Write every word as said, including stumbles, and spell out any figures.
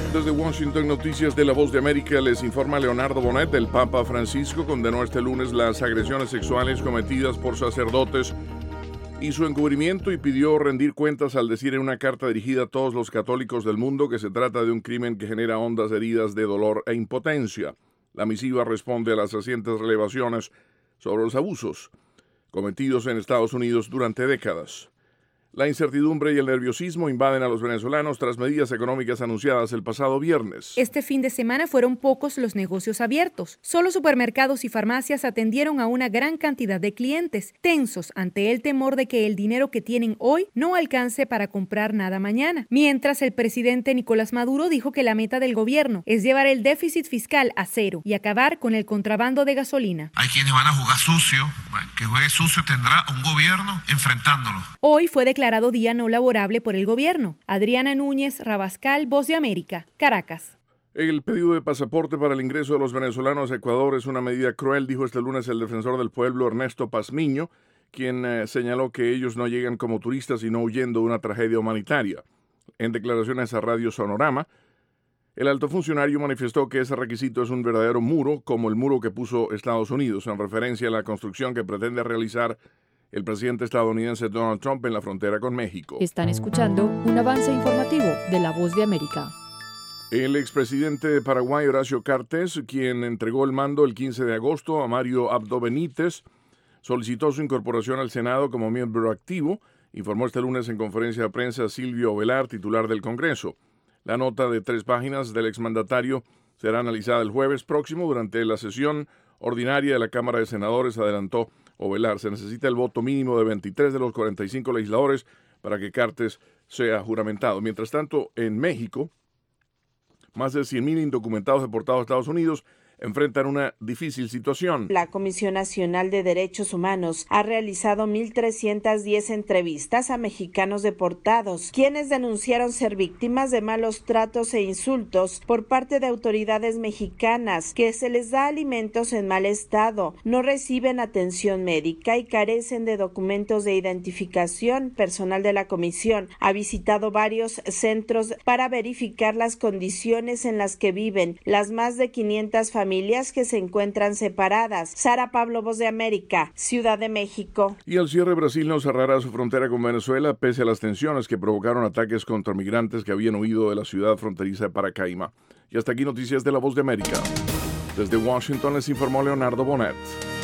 Desde Washington, Noticias de La Voz de América, les informa Leonardo Bonet. El Papa Francisco condenó este lunes las agresiones sexuales cometidas por sacerdotes y su encubrimiento, y pidió rendir cuentas al decir en una carta dirigida a todos los católicos del mundo que se trata de un crimen que genera hondas heridas de dolor e impotencia. La misiva responde a las recientes revelaciones sobre los abusos cometidos en Estados Unidos durante décadas. La incertidumbre y el nerviosismo invaden a los venezolanos tras medidas económicas anunciadas el pasado viernes. Este fin de semana fueron pocos los negocios abiertos. Solo supermercados y farmacias atendieron a una gran cantidad de clientes, tensos ante el temor de que el dinero que tienen hoy no alcance para comprar nada mañana. Mientras, el presidente Nicolás Maduro dijo que la meta del gobierno es llevar el déficit fiscal a cero y acabar con el contrabando de gasolina. Hay quienes van a jugar sucio. Que juegue sucio tendrá un gobierno enfrentándolo. Hoy fue declarado día no laborable por el gobierno. Adriana Núñez Rabascal, Voz de América, Caracas. El pedido de pasaporte para el ingreso de los venezolanos a Ecuador es una medida cruel, dijo este lunes el defensor del pueblo Ernesto Pazmiño, quien eh, señaló que ellos no llegan como turistas sino huyendo de una tragedia humanitaria. En declaraciones a Radio Sonorama, el alto funcionario manifestó que ese requisito es un verdadero muro, como el muro que puso Estados Unidos, en referencia a la construcción que pretende realizar el presidente estadounidense Donald Trump en la frontera con México. Están escuchando un avance informativo de La Voz de América. El expresidente de Paraguay, Horacio Cartes, quien entregó el mando el quince de agosto a Mario Abdo Benítez, solicitó su incorporación al Senado como miembro activo, informó este lunes en conferencia de prensa Silvio Velar, titular del Congreso. La nota de tres páginas del exmandatario será analizada el jueves próximo durante la sesión ordinaria de la Cámara de Senadores, adelantó Ovelar. Se necesita el voto mínimo de veintitrés de los cuarenta y cinco legisladores para que Cartes sea juramentado. Mientras tanto, en México, más de cien mil indocumentados deportados a Estados Unidos enfrentan una difícil situación. La Comisión Nacional de Derechos Humanos ha realizado mil trescientas diez entrevistas a mexicanos deportados, quienes denunciaron ser víctimas de malos tratos e insultos por parte de autoridades mexicanas, que se les da alimentos en mal estado, no reciben atención médica y carecen de documentos de identificación. Personal de la comisión ha visitado varios centros para verificar las condiciones en las que viven las más de quinientas familias familias que se encuentran separadas. Sara Pablo, Voz de América, Ciudad de México. Y al cierre, Brasil no cerrará su frontera con Venezuela pese a las tensiones que provocaron ataques contra migrantes que habían huido de la ciudad fronteriza de Paracaima. Y hasta aquí noticias de La Voz de América. Desde Washington les informó Leonardo Bonet.